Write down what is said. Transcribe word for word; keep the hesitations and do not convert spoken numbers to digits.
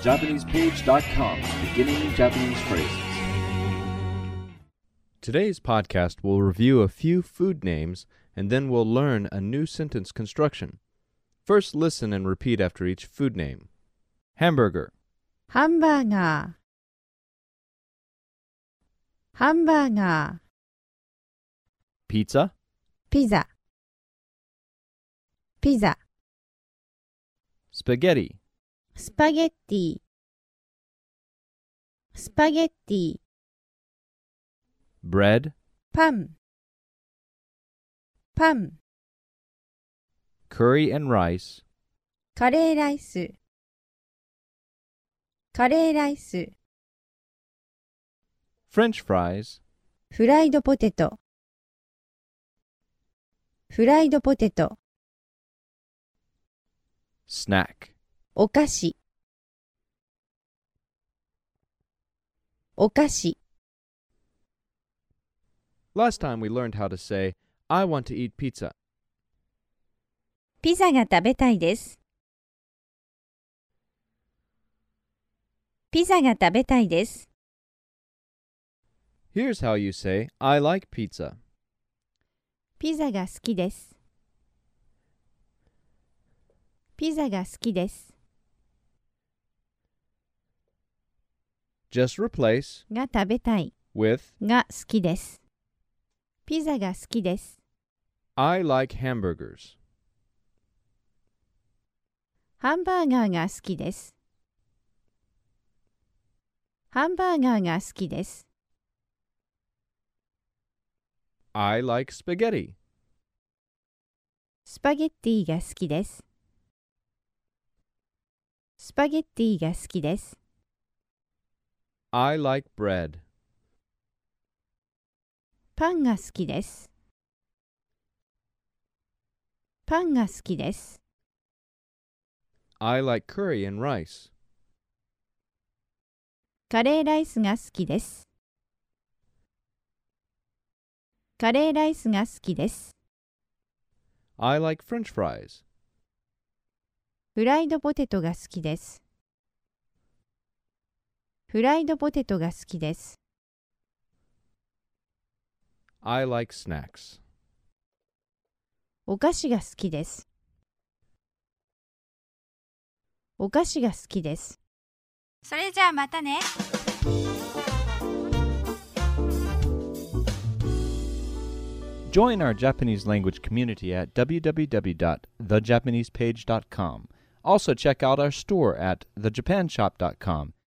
japanese page dot com, beginning Japanese phrases. Today's podcast will review a few food names, and then we'll learn a new sentence construction. First, listen and repeat after each food name. Hamburger, ハンバーガー、ハンバーガー、 pizza, ピザ、ピザ、 spaghetti, スパゲッティ、スパゲッティ、 bread, パン、パン、 curry and rice, カレーライス、カレーライス、 French fries, フライドポテト、フライドポテト、 snack. お菓子、お菓子。 Last time we learned how to say, I want to eat pizza. ピザが食べたいです。ピザが食べたいです。 Here's how you say, I like pizza. ピザが好きです。ピザが好きです。 Just replace が食べたい with, が好きです。ピザが好きです。 I like hamburgers. ハンバーガーが好きです。ハンバーガーが好きです。 I like spaghetti. スパゲッティが好きです。スパゲッティが好きです。 I like bread. パンが好きです。パンが好きです。 I like curry and rice. カレーライスが好きです。カレーライスが好きです。 I like French fries. フライドポテトが好きです。フライドポテトが好きです。 I like snacks. お菓子が好きです。お菓子が好きです。 それじゃあまたね。 Join our Japanese language community at w w w dot the japanese page dot com. Also check out our store at the japan shop dot com